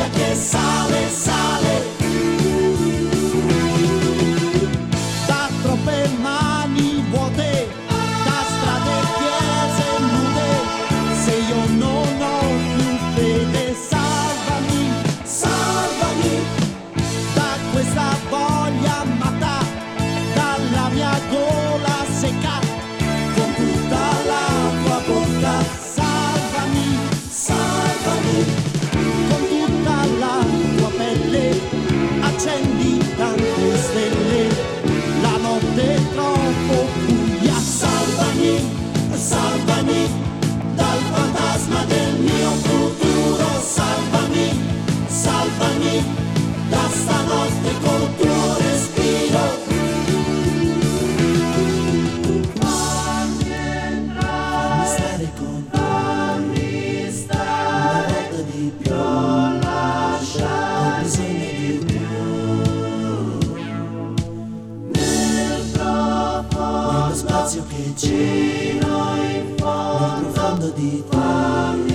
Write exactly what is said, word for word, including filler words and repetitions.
voglia che sale, sale. Da troppe mani vuote, da strade chiese nude, se io non ho più fede, salvami, salvami da questa voglia matta, dalla mia gola secca, con tutta la tua bocca, salvami, salvami, con tutta la tua pelle, accendi tante stelle, la notte è troppo buia, salvami, salvami, dal fantasma del mio futuro, salvami, salvami, da stanotte col tuo respiro. Fammi stare con te, fammi stare, una volta di più, non lasciare, ho bisogno di più, nel profondo, nello spazio che c'è, nel profondo di te.